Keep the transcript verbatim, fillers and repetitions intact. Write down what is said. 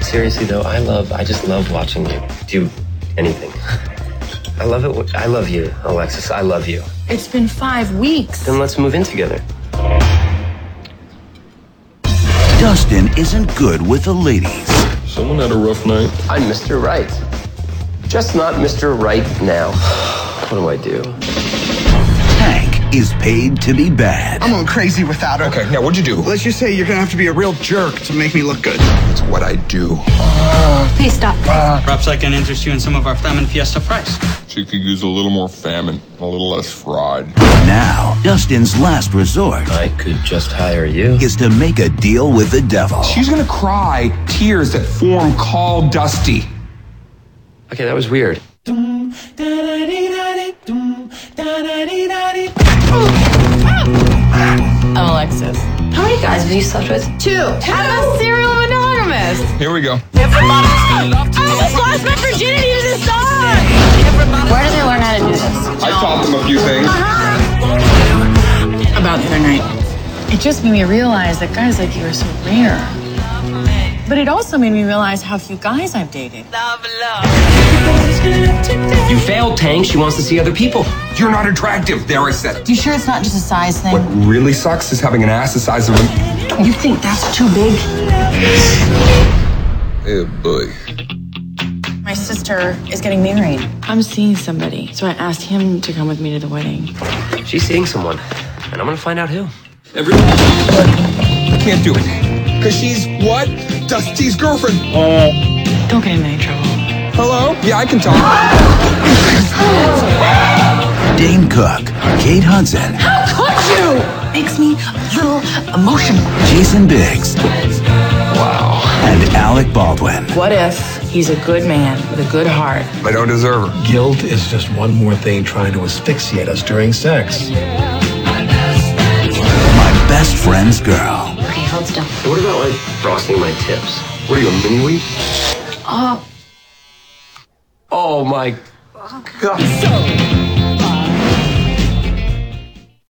seriously though, I love, I just love watching you do anything. I love it. I love you, Alexis. I love you. It's been five weeks. Then let's move in together. Dustin isn't good with the ladies. Someone had a rough night. I'm Mister Right. Just not Mister Right now. What do I do? Hank is paid to be bad. I'm going crazy without her. Okay, now what'd you do? Let's just say you're going to have to be a real jerk to make me look good. It's what I do. Please stop. Perhaps I can interest you in some of our Flamin' Fiesta fries. She could use a little more famine, a little less fried. Now, Dustin's last resort I could just hire you. is to make a deal with the devil. She's gonna cry tears that form call Dusty. Okay, that was weird. I'm Alexis. How many guys have you slept with? Two. I'm a serial monogamous. Here we go. I almost lost my virginity to this song. Where do they learn how to do this? I taught them a few things. About the other night, it just made me realize that guys like you are so rare. But it also made me realize how few guys I've dated. You failed, Tang. She wants to see other people. You're not attractive, there I said. You sure it's not just a size thing? What really sucks is having an ass the size of a... You think that's too big? Hey, boy. My sister is getting married. I'm seeing somebody, so I asked him to come with me to the wedding. She's seeing someone, and I'm gonna find out who. Everyone... I can't do it. Because she's what? Dusty's girlfriend. Don't get in any trouble. Hello? Yeah, I can talk. Dane Cook, Kate Hudson, How could you? Makes me a little emotional. Jason Biggs, Wow. and Alec Baldwin. What if he's a good man with a good heart? I don't deserve her. Guilt is just one more thing trying to asphyxiate us during sex. My best friend's girl. Okay, hold still. What about like frosting my tips? What are you, a mini wheat? Oh. Oh my God. So,